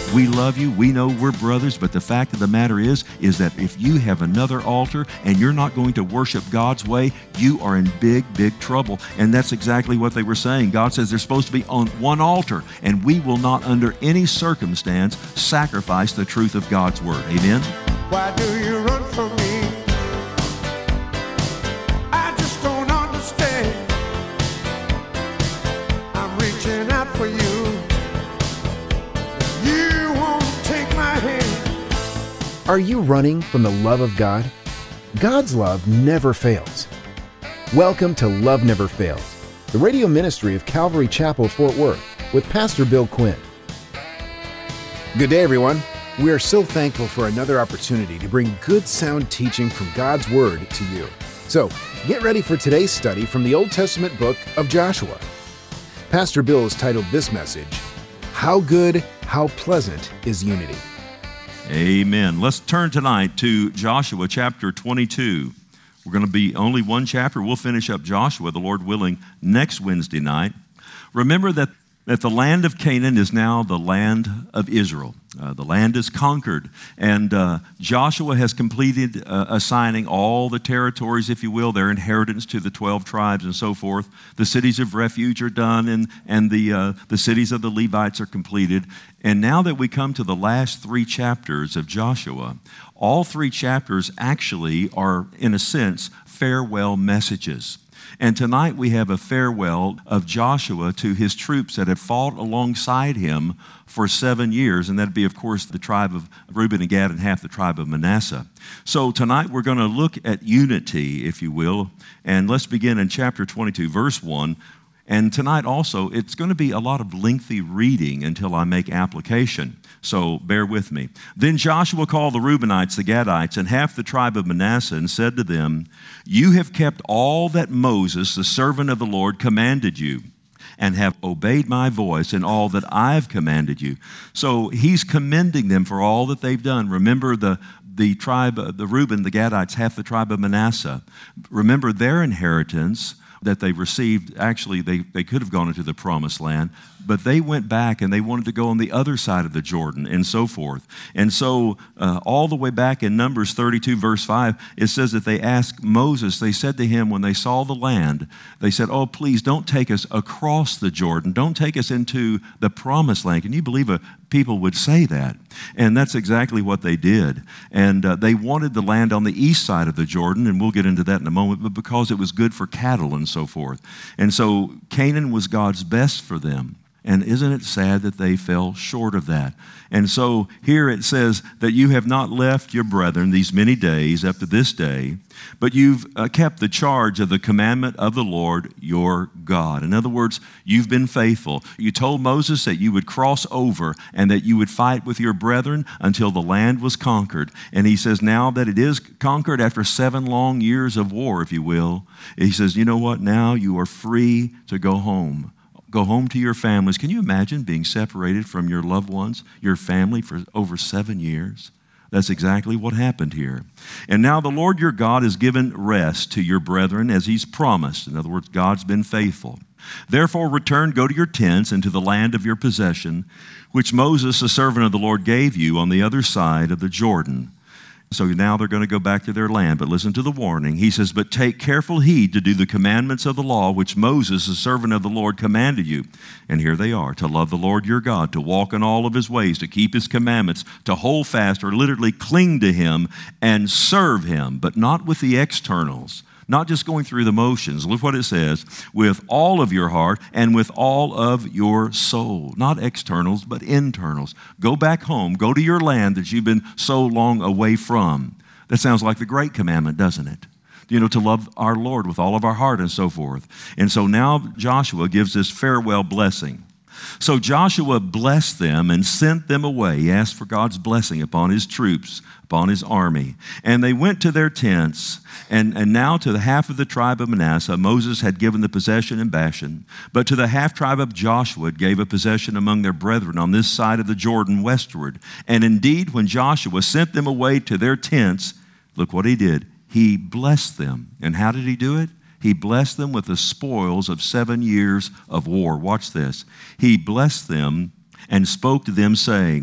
We love you. We know we're brothers, but the fact of the matter is that if you have another altar and you're not going to worship God's way, you are in big, big trouble. And that's exactly what they were saying. God says they're supposed to be on one altar, and we will not under any circumstance sacrifice the truth of God's word. Amen? Why do you run from me? I just don't understand. I'm reaching out for you. You won't take my hand. Are you running from the love of God? God's love never fails. Welcome to Love Never Fails, the radio ministry of Calvary Chapel, Fort Worth, with Pastor Bill Quinn. Good day, everyone. We are so thankful for another opportunity to bring good sound teaching from God's Word to you. So, get ready for today's study from the Old Testament book of Joshua. Pastor Bill has titled this message, How Good, How Pleasant is Unity. Amen. Let's turn tonight to Joshua chapter 22. We're going to be only one chapter. We'll finish up Joshua, the Lord willing, next Wednesday night. Remember that the land of Canaan is now the land of Israel. The land is conquered, and Joshua has completed assigning all the territories, if you will, their inheritance to the 12 tribes and so forth. The cities of refuge are done, and the cities of the Levites are completed. And now that we come to the last 3 chapters of Joshua, all 3 chapters actually are, in a sense, farewell messages. And tonight we have a farewell of Joshua to his troops that have fought alongside him for 7 years, and that'd be, of course, the tribe of Reuben and Gad and half the tribe of Manasseh. So tonight we're going to look at unity, if you will, and let's begin in chapter 22, verse 1. And tonight also, it's going to be a lot of lengthy reading until I make application. So bear with me. Then Joshua called the Reubenites, the Gadites, and half the tribe of Manasseh and said to them, You have kept all that Moses, the servant of the Lord, commanded you, and have obeyed my voice in all that I've commanded you. So he's commending them for all that they've done. Remember the tribe, the Reuben, the Gadites, half the tribe of Manasseh. Remember their inheritance that they received. Actually, they could have gone into the promised land, but they went back and they wanted to go on the other side of the Jordan and so forth. And so all the way back in Numbers 32, verse 5, it says that they asked Moses, they said to him when they saw the land, they said, oh, please don't take us across the Jordan. Don't take us into the promised land. Can you believe people would say that? And that's exactly what they did. And they wanted the land on the east side of the Jordan, and we'll get into that in a moment, but because it was good for cattle and so forth. And so Canaan was God's best for them. And isn't it sad that they fell short of that? And so here it says that you have not left your brethren these many days up to this day, but you've kept the charge of the commandment of the Lord your God. In other words, you've been faithful. You told Moses that you would cross over and that you would fight with your brethren until the land was conquered. And he says now that it is conquered after 7 long years of war, if you will, he says, you know what? Now you are free to go home. Go home to your families. Can you imagine being separated from your loved ones, your family, for over 7 years? That's exactly what happened here. And now the Lord your God has given rest to your brethren as he's promised. In other words, God's been faithful. Therefore return, go to your tents and to the land of your possession, which Moses, the servant of the Lord, gave you on the other side of the Jordan. So now they're going to go back to their land, but listen to the warning. He says, but take careful heed to do the commandments of the law, which Moses, the servant of the Lord, commanded you. And here they are, to love the Lord your God, to walk in all of his ways, to keep his commandments, to hold fast or literally cling to him and serve him, but not with the externals. Not just going through the motions. Look what it says, with all of your heart and with all of your soul. Not externals, but internals. Go back home. Go to your land that you've been so long away from. That sounds like the great commandment, doesn't it? You know, to love our Lord with all of our heart and so forth. And so now Joshua gives this farewell blessing. So Joshua blessed them and sent them away. He asked for God's blessing upon his troops, upon his army. And they went to their tents. And now to the half of the tribe of Manasseh, Moses had given the possession in Bashan. But to the half tribe of Joshua gave a possession among their brethren on this side of the Jordan westward. And indeed, when Joshua sent them away to their tents, look what he did. He blessed them. And how did he do it? He blessed them with the spoils of 7 years of war. Watch this. He blessed them and spoke to them, saying,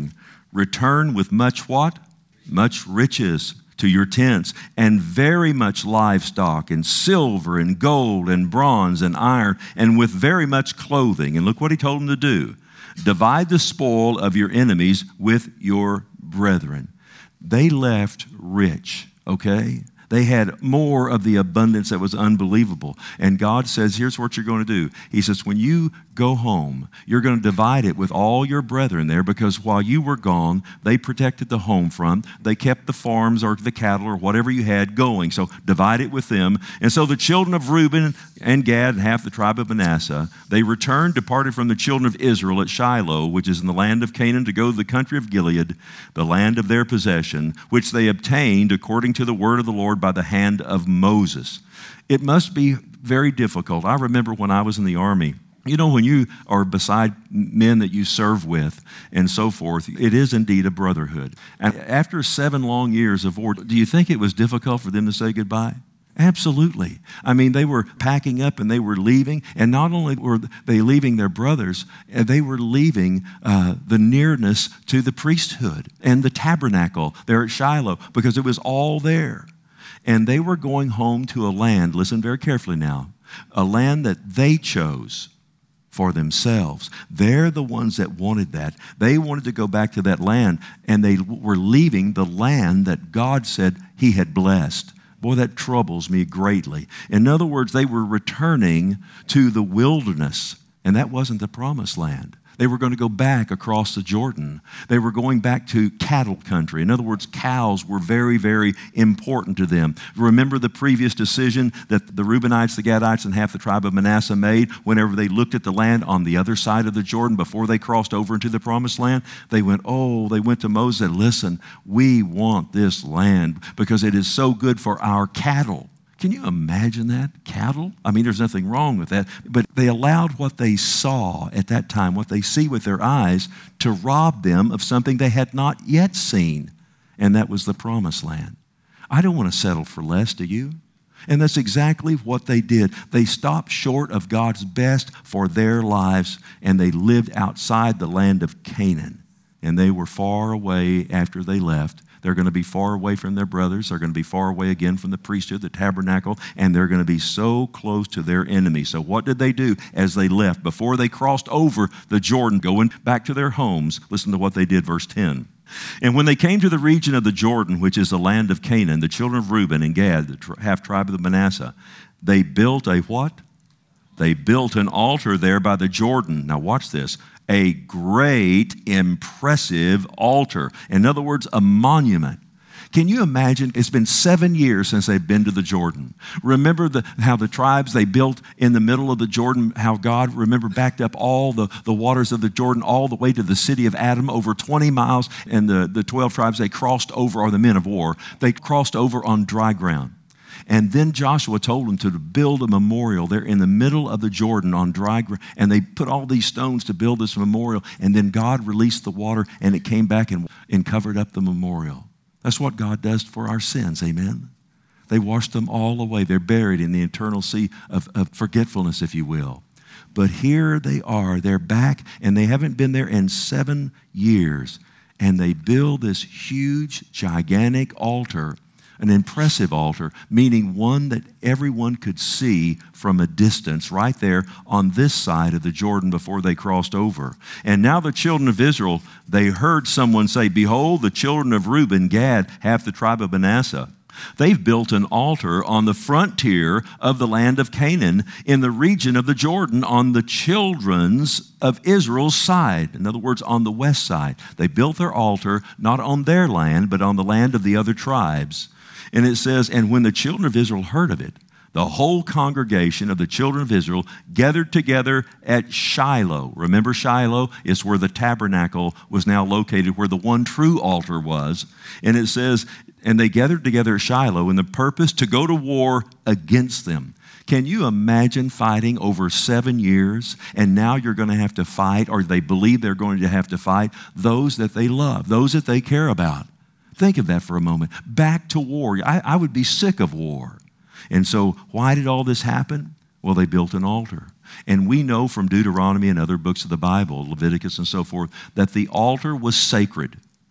return with much what? Much riches to your tents, and very much livestock, and silver, and gold, and bronze, and iron, and with very much clothing. And look what he told them to do. Divide the spoil of your enemies with your brethren. They left rich, okay? They had more of the abundance that was unbelievable. And God says, here's what you're going to do. He says, when you go home, you're going to divide it with all your brethren there, because while you were gone, they protected the home front. They kept the farms or the cattle or whatever you had going. So divide it with them. And so the children of Reuben and Gad and half the tribe of Manasseh, they returned, departed from the children of Israel at Shiloh, which is in the land of Canaan, to go to the country of Gilead, the land of their possession, which they obtained according to the word of the Lord by the hand of Moses. It must be very difficult. I remember when I was in the army, you know, when you are beside men that you serve with and so forth, it is indeed a brotherhood. And after 7 long years of war, do you think it was difficult for them to say goodbye? Absolutely. I mean, they were packing up and they were leaving. And not only were they leaving their brothers, they were leaving the nearness to the priesthood and the tabernacle there at Shiloh, because it was all there. And they were going home to a land, listen very carefully now, a land that they chose for themselves. They're the ones that wanted that. They wanted to go back to that land, and they were leaving the land that God said He had blessed. Boy, that troubles me greatly. In other words, they were returning to the wilderness, and that wasn't the promised land. They were going to go back across the Jordan. They were going back to cattle country. In other words, cows were very, very important to them. Remember the previous decision that the Reubenites, the Gadites, and half the tribe of Manasseh made whenever they looked at the land on the other side of the Jordan before they crossed over into the promised land? They went to Moses and said, listen, we want this land because it is so good for our cattle. Can you imagine that? Cattle? I mean, there's nothing wrong with that. But they allowed what they saw at that time, what they see with their eyes, to rob them of something they had not yet seen. And that was the promised land. I don't want to settle for less, do you? And that's exactly what they did. They stopped short of God's best for their lives, and they lived outside the land of Canaan. And they were far away after they left. They're going to be far away from their brothers. They're going to be far away again from the priesthood, the tabernacle, and they're going to be so close to their enemy. So what did they do as they left? Before they crossed over the Jordan, going back to their homes, listen to what they did, verse 10. And when they came to the region of the Jordan, which is the land of Canaan, the children of Reuben and Gad, the half-tribe of the Manasseh, they built a what? They built an altar there by the Jordan. Now watch this. A great, impressive altar. In other words, a monument. Can you imagine? It's been 7 years since they've been to the Jordan. Remember how the tribes, they built in the middle of the Jordan, how God, remember, backed up all the waters of the Jordan all the way to the city of Adam, over 20 miles, and the 12 tribes, they crossed over, or the men of war, they crossed over on dry ground. And then Joshua told them to build a memorial there in the middle of the Jordan on dry ground. And they put all these stones to build this memorial. And then God released the water, and it came back and covered up the memorial. That's what God does for our sins, amen? They washed them all away. They're buried in the eternal sea of forgetfulness, if you will. But here they are. They're back, and they haven't been there in 7 years. And they build this huge, gigantic altar, an impressive altar, meaning one that everyone could see from a distance right there on this side of the Jordan before they crossed over. And now the children of Israel, they heard someone say, behold, the children of Reuben, Gad, half the tribe of Manasseh. They've built an altar on the frontier of the land of Canaan in the region of the Jordan on the children's of Israel's side. In other words, on the west side. They built their altar not on their land, but on the land of the other tribes. And it says, and when the children of Israel heard of it, the whole congregation of the children of Israel gathered together at Shiloh. Remember Shiloh? It's where the tabernacle was now located, where the one true altar was. And it says, and they gathered together at Shiloh in the purpose to go to war against them. Can you imagine fighting over 7 years, and now you're going to have to fight, or they believe they're going to have to fight, those that they love, those that they care about? Think of that for a moment. Back to war. I would be sick of war. And so why did all this happen? Well, they built an altar. And we know from Deuteronomy and other books of the Bible, Leviticus and so forth, that the altar was sacred.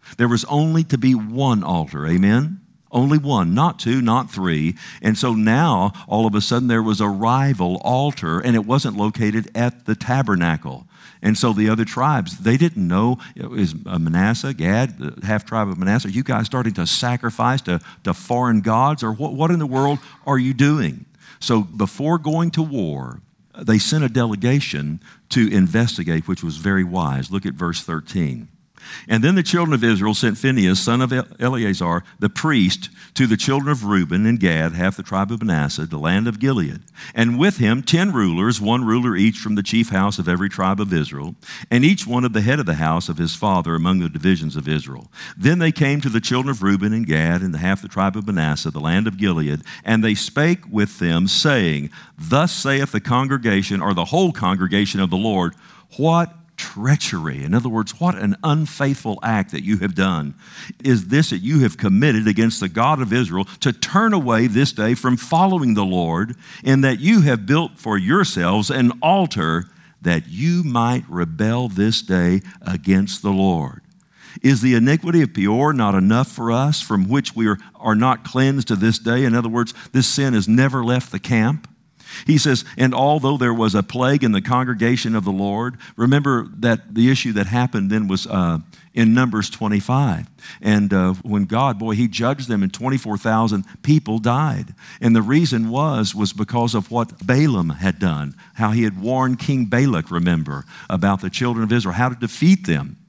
There was only to be one altar, amen? Only one, not two, not three. And so now, all of a sudden, there was a rival altar, and it wasn't located at the tabernacle. And so the other tribes, they didn't know. It was Manasseh, Gad, the half-tribe of Manasseh. Are you guys starting to sacrifice to foreign gods? Or what in the world are you doing? So before going to war, they sent a delegation to investigate, which was very wise. Look at verse 13. And then the children of Israel sent Phinehas, son of Eleazar, the priest, to the children of Reuben and Gad, half the tribe of Manasseh, the land of Gilead. And with him 10 rulers, one ruler each from the chief house of every tribe of Israel, and each one of the head of the house of his father among the divisions of Israel. Then they came to the children of Reuben and Gad, and the half the tribe of Manasseh, the land of Gilead, and they spake with them, saying, Thus saith the congregation, or the whole congregation of the Lord, what treachery. In other words, what an unfaithful act that you have done is this, that you have committed against the God of Israel to turn away this day from following the Lord, and that you have built for yourselves an altar that you might rebel this day against the Lord. Is the iniquity of Peor not enough for us, from which we are not cleansed to this day? In other words, this sin has never left the camp. He says, and although there was a plague in the congregation of the Lord, remember that the issue that happened then was in Numbers 25. And when God, he judged them, and 24,000 people died. And the reason was because of what Balaam had done, how he had warned King Balak, remember, about the children of Israel, how to defeat them.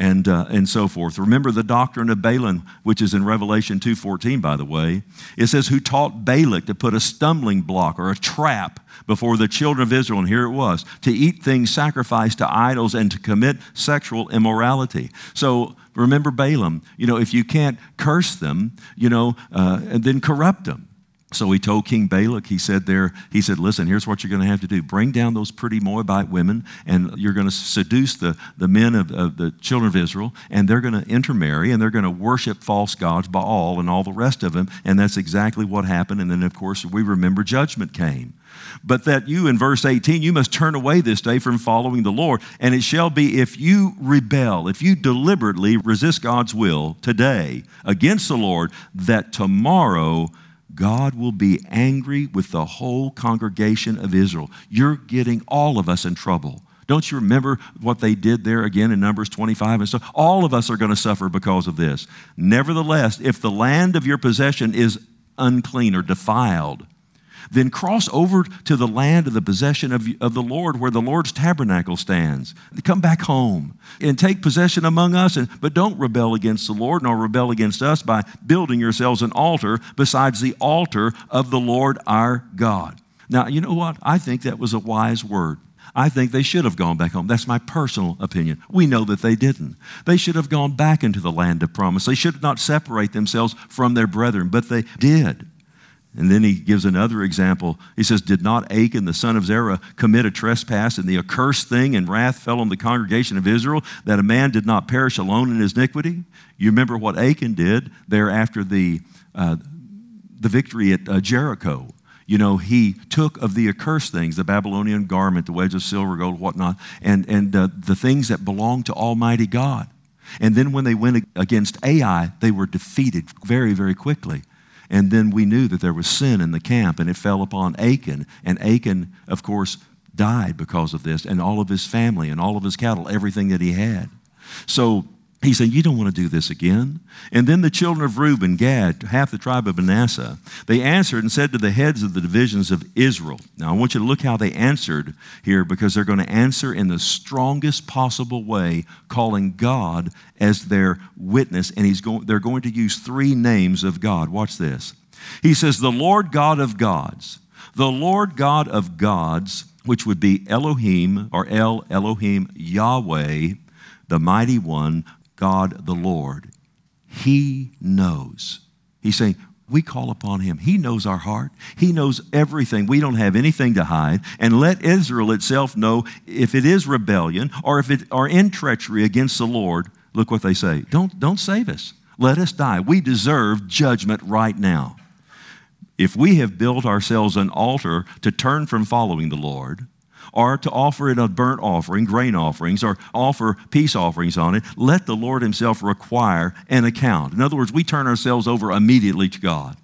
And so forth. Remember the doctrine of Balaam, which is in Revelation 2:14, by the way. It says, who taught Balak to put a stumbling block or a trap before the children of Israel, and here it was, to eat things sacrificed to idols and to commit sexual immorality. So remember Balaam, if you can't curse them, and then corrupt them. So he told King Balak, he said, listen, here's what you're going to have to do. Bring down those pretty Moabite women, and you're going to seduce the men of the children of Israel, and they're going to intermarry, and they're going to worship false gods, Baal, and all the rest of them. And that's exactly what happened. And then, of course, we remember judgment came. But that you, in verse 18, you must turn away this day from following the Lord. And it shall be, if you rebel, if you deliberately resist God's will today against the Lord, that tomorrow God will be angry with the whole congregation of Israel. You're getting all of us in trouble. Don't you remember what they did there again in Numbers 25 and so? All of us are going to suffer because of this. Nevertheless, if the land of your possession is unclean or defiled, then cross over to the land of the possession of the Lord, where the Lord's tabernacle stands. Come back home and take possession among us, but don't rebel against the Lord, nor rebel against us by building yourselves an altar besides the altar of the Lord our God. Now, you know what? I think that was a wise word. I think they should have gone back home. That's my personal opinion. We know that they didn't. They should have gone back into the land of promise. They should not separate themselves from their brethren, but they did. And then he gives another example. He says, did not Achan, the son of Zerah, commit a trespass, and the accursed thing and wrath fell on the congregation of Israel, that a man did not perish alone in his iniquity? You remember what Achan did there after the victory at Jericho. He took of the accursed things, the Babylonian garment, the wedge of silver, gold, whatnot, and the things that belonged to Almighty God. And then when they went against Ai, they were defeated very, very quickly. And then we knew that there was sin in the camp, and it fell upon Achan. And Achan, of course, died because of this, and all of his family and all of his cattle, everything that he had. So he said, you don't want to do this again. And then the children of Reuben, Gad, half the tribe of Manasseh, they answered and said to the heads of the divisions of Israel. Now, I want you to look how they answered here, because they're going to answer in the strongest possible way, calling God as their witness. And they're going to use 3 names of God. Watch this. He says, the Lord God of gods. The Lord God of gods, which would be Elohim, or El Elohim Yahweh, the mighty one, God the Lord. He knows. He's saying, we call upon him. He knows our heart. He knows everything. We don't have anything to hide. And let Israel itself know if it is rebellion or if it are in treachery against the Lord. Look what they say. Don't save us. Let us die. We deserve judgment right now. If we have built ourselves an altar to turn from following the Lord, or to offer it a burnt offering, grain offerings, or offer peace offerings on it, let the Lord himself require an account. In other words, we turn ourselves over immediately to God.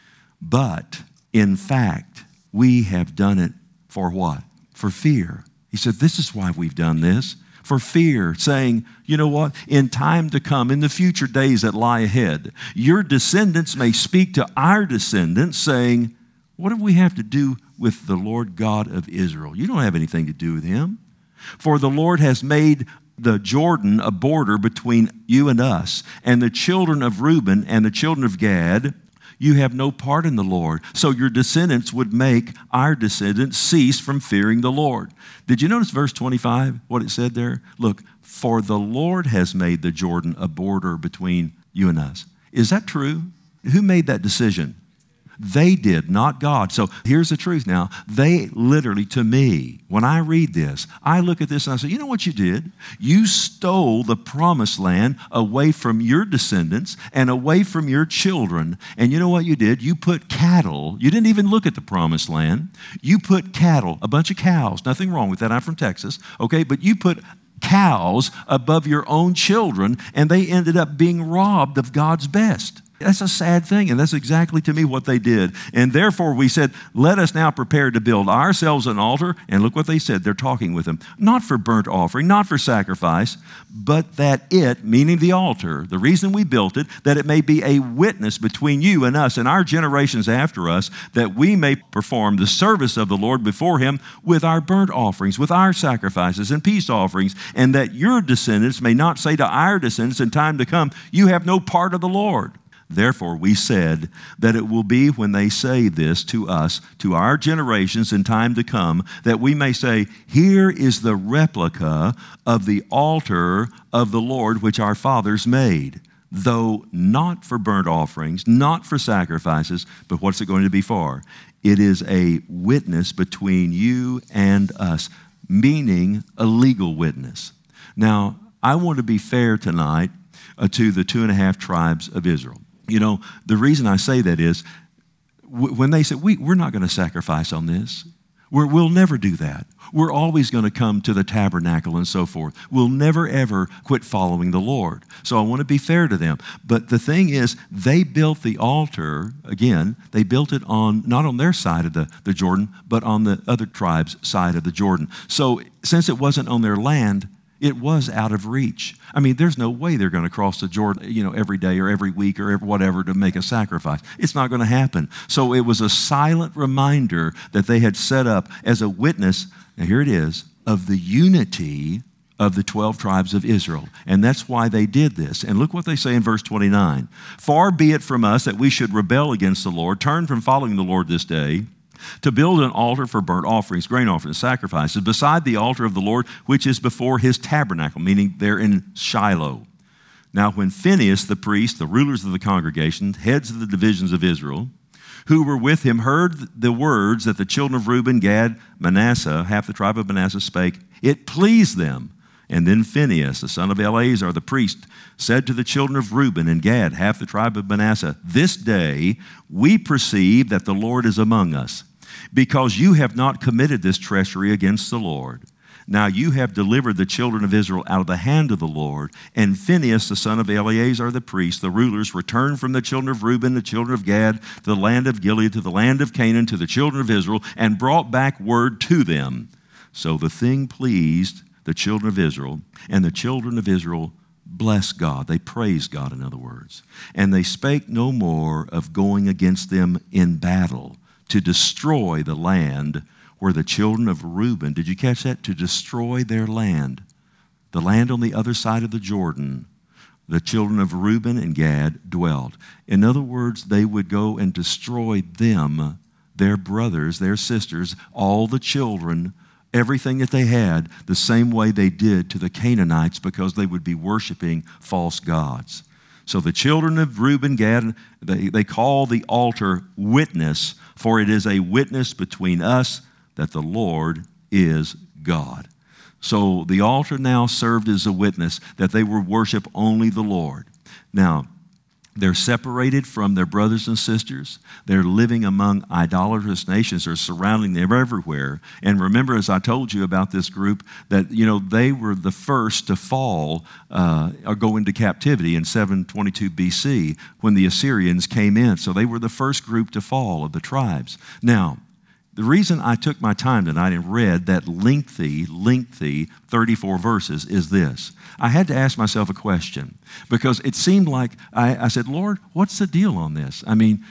But in fact, we have done it for what? For fear. He said, this is why we've done this. For fear, saying, you know what? In time to come, in the future days that lie ahead, your descendants may speak to our descendants, saying, what do we have to do with the Lord God of Israel? You don't have anything to do with him. For the Lord has made the Jordan a border between you and us, and the children of Reuben and the children of Gad, you have no part in the Lord. So your descendants would make our descendants cease from fearing the Lord. Did you notice verse 25, what it said there? Look, for the Lord has made the Jordan a border between you and us. Is that true? Who made that decision? They did, not God. So here's the truth now. They literally, to me, when I read this, I look at this and I say, you know what you did? You stole the promised land away from your descendants and away from your children. And you know what you did? You put cattle. You didn't even look at the promised land. You put cattle, a bunch of cows. Nothing wrong with that. I'm from Texas. Okay, but you put cows above your own children, and they ended up being robbed of God's best. That's a sad thing, and that's exactly to me what they did. And therefore we said, let us now prepare to build ourselves an altar. And look what they said. They're talking with him. Not for burnt offering, not for sacrifice, but that it, meaning the altar, the reason we built it, that it may be a witness between you and us and our generations after us, that we may perform the service of the Lord before him with our burnt offerings, with our sacrifices and peace offerings, and that your descendants may not say to our descendants in time to come, you have no part of the Lord. Therefore, we said that it will be when they say this to us, to our generations in time to come, that we may say, here is the replica of the altar of the Lord which our fathers made, though not for burnt offerings, not for sacrifices, but what's it going to be for? It is a witness between you and us, meaning a legal witness. Now, I want to be fair tonight to the 2.5 tribes of Israel. You know, the reason I say that is when they said, we're not going to sacrifice on this. We'll never do that. We're always going to come to the tabernacle and so forth. We'll never, ever quit following the Lord. So I want to be fair to them. But the thing is, they built the altar, again, they built it on, not on their side of the Jordan, but on the other tribe's side of the Jordan. So since it wasn't on their land, it was out of reach. I mean, there's no way they're going to cross the Jordan, every day or every week or whatever to make a sacrifice. It's not going to happen. So it was a silent reminder that they had set up as a witness, and here it is, of the unity of the 12 tribes of Israel. And that's why they did this. And look what they say in verse 29. Far be it from us that we should rebel against the Lord, turn from following the Lord this day, to build an altar for burnt offerings, grain offerings, sacrifices, beside the altar of the Lord, which is before his tabernacle, meaning they're in Shiloh. Now, when Phinehas, the priest, the rulers of the congregation, heads of the divisions of Israel, who were with him, heard the words that the children of Reuben, Gad, Manasseh, half the tribe of Manasseh, spake, it pleased them. And then Phinehas, the son of Eleazar, the priest, said to the children of Reuben and Gad, half the tribe of Manasseh, this day we perceive that the Lord is among us, because you have not committed this treachery against the Lord. Now you have delivered the children of Israel out of the hand of the Lord. And Phinehas, the son of Eleazar the priest, the rulers, returned from the children of Reuben, the children of Gad, to the land of Gilead, to the land of Canaan, to the children of Israel, and brought back word to them. So the thing pleased the children of Israel, and the children of Israel blessed God. They praised God, in other words. And they spake no more of going against them in battle, to destroy the land where the children of Reuben, did you catch that? To destroy their land, the land on the other side of the Jordan, the children of Reuben and Gad dwelled. In other words, they would go and destroy them, their brothers, their sisters, all the children, everything that they had, the same way they did to the Canaanites, because they would be worshiping false gods. So the children of Reuben, Gad, they call the altar witness, for it is a witness between us that the Lord is God. So the altar now served as a witness that they would worship only the Lord. Now, They're separated from their brothers and sisters. They're living among idolatrous nations. They're surrounding them everywhere. And remember, as I told you about this group, that, they were the first to fall or go into captivity in 722 BC when the Assyrians came in. So they were the first group to fall of the tribes. Now, the reason I took my time tonight and read that lengthy 34 verses is this. I had to ask myself a question because it seemed like I said, Lord, what's the deal on this? I mean,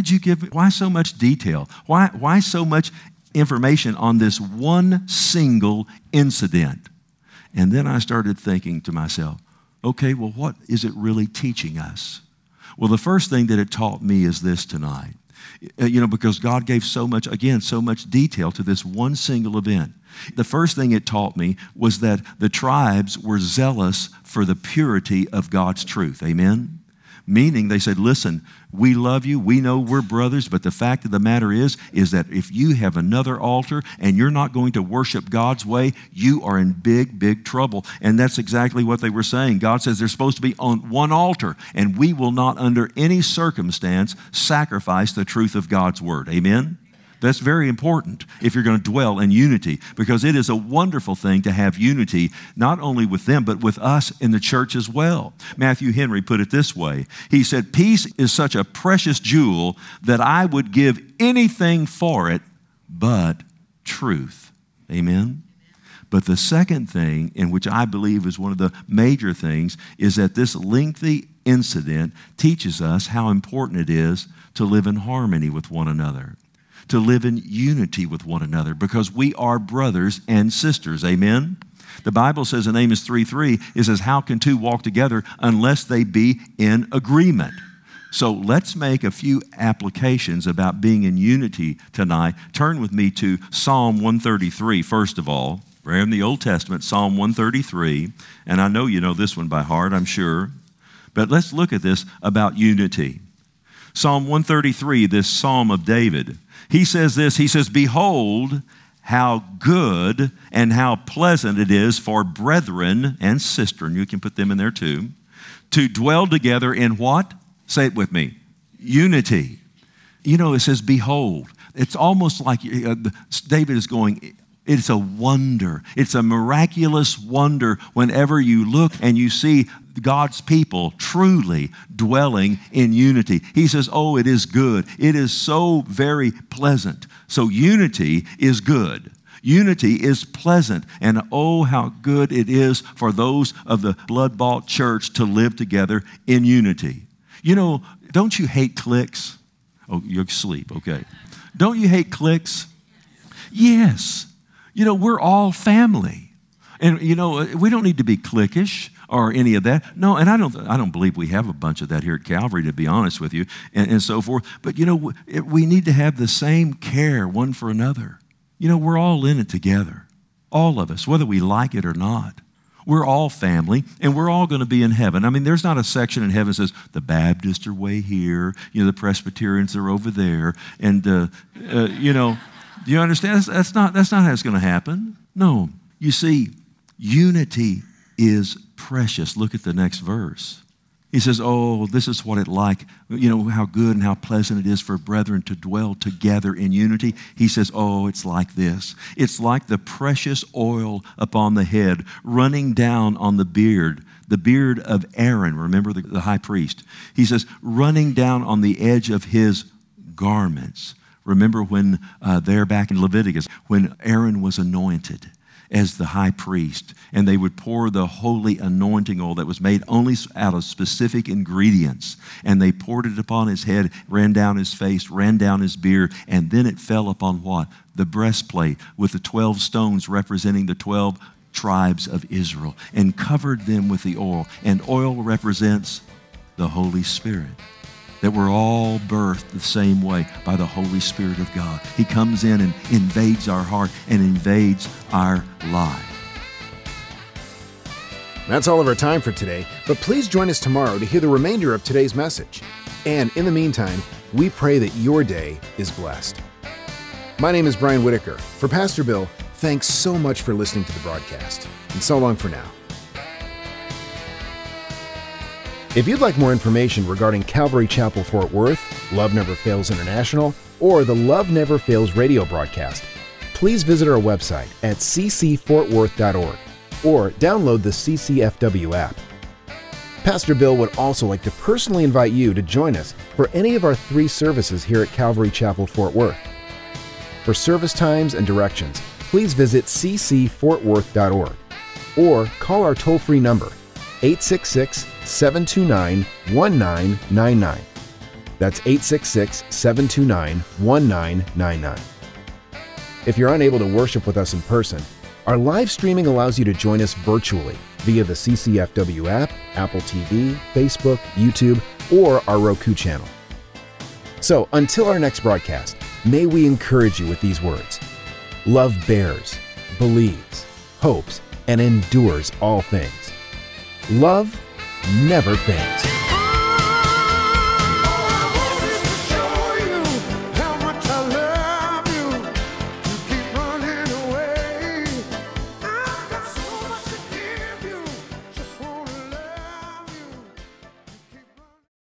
why so much detail? Why so much information on this one single incident? And then I started thinking to myself, okay, well, what is it really teaching us? Well, the first thing that it taught me is this tonight. Because God gave so much detail to this one single event. The first thing it taught me was that the tribes were zealous for the purity of God's truth. Amen? Meaning they said, listen, we love you, we know we're brothers, but the fact of the matter is that if you have another altar and you're not going to worship God's way, you are in big, big trouble. And that's exactly what they were saying. God says they're supposed to be on one altar, and we will not under any circumstance sacrifice the truth of God's word. Amen? That's very important if you're going to dwell in unity, because it is a wonderful thing to have unity, not only with them, but with us in the church as well. Matthew Henry put it this way. He said, peace is such a precious jewel that I would give anything for it but truth. Amen? But the second thing, in which I believe is one of the major things, is that this lengthy incident teaches us how important it is to live in harmony with one another, to live in unity with one another, because we are brothers and sisters. Amen? The Bible says in Amos 3:3, it says, how can two walk together unless they be in agreement? So let's make a few applications about being in unity tonight. Turn with me to Psalm 133, first of all. We're in the Old Testament, Psalm 133, and I know you know this one by heart, I'm sure. But let's look at this about unity. Psalm 133, this Psalm of David. He says this, he says, behold, how good and how pleasant it is for brethren and sister, and you can put them in there too, to dwell together in what? Say it with me. Unity. It says, behold. It's almost like David is going, it's a wonder. It's a miraculous wonder whenever you look and you see God's people truly dwelling in unity. He says, oh, it is good. It is so very pleasant. So unity is good. Unity is pleasant. And oh, how good it is for those of the blood-bought church to live together in unity. Don't you hate cliques? Oh, you're asleep. Okay. Don't you hate cliques? Yes. We're all family. And, we don't need to be cliquish or any of that. No, and I don't believe we have a bunch of that here at Calvary, to be honest with you, and so forth. But, we need to have the same care one for another. We're all in it together. All of us, whether we like it or not. We're all family, and we're all going to be in heaven. I mean, there's not a section in heaven that says, the Baptists are way here, the Presbyterians are over there, and, do you understand? That's not how it's going to happen. No. You see, unity is precious. Look at the next verse. He says, oh, this is what it like, how good and how pleasant it is for brethren to dwell together in unity. He says, oh, it's like this. It's like the precious oil upon the head running down on the beard of Aaron, remember the high priest. He says, running down on the edge of his garments. Remember when there back in Leviticus, when Aaron was anointed as the high priest, and they would pour the holy anointing oil that was made only out of specific ingredients, and they poured it upon his head, ran down his face, ran down his beard, and then it fell upon what? The breastplate with the 12 stones representing the 12 tribes of Israel, and covered them with the oil. And oil represents the Holy Spirit. That we're all birthed the same way by the Holy Spirit of God. He comes in and invades our heart and invades our life. That's all of our time for today, but please join us tomorrow to hear the remainder of today's message. And in the meantime, we pray that your day is blessed. My name is Brian Whitaker. For Pastor Bill, thanks so much for listening to the broadcast. And so long for now. If you'd like more information regarding Calvary Chapel Fort Worth, Love Never Fails International, or the Love Never Fails radio broadcast, please visit our website at ccfortworth.org or download the CCFW app. Pastor Bill would also like to personally invite you to join us for any of our 3 services here at Calvary Chapel Fort Worth. For service times and directions, please visit ccfortworth.org or call our toll-free number, 866-729-1999. That's 866-729-1999. If you're unable to worship with us in person, our live streaming allows you to join us virtually via the CCFW app, Apple TV, Facebook, YouTube, or our Roku channel. So until our next broadcast, may we encourage you with these words. Love bears, believes, hopes, and endures all things. Love never fails.